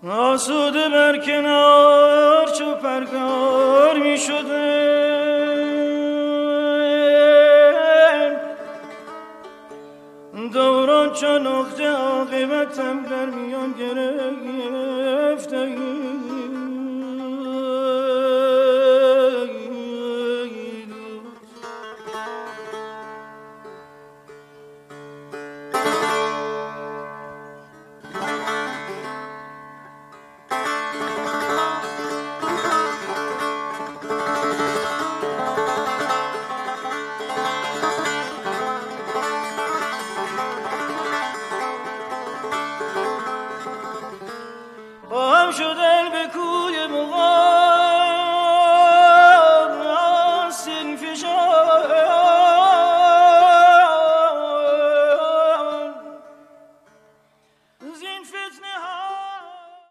آسوده بر کنار چو پرگار می شده دوران چو نقطه عاقبتم در میان گرفته خواهم شدن به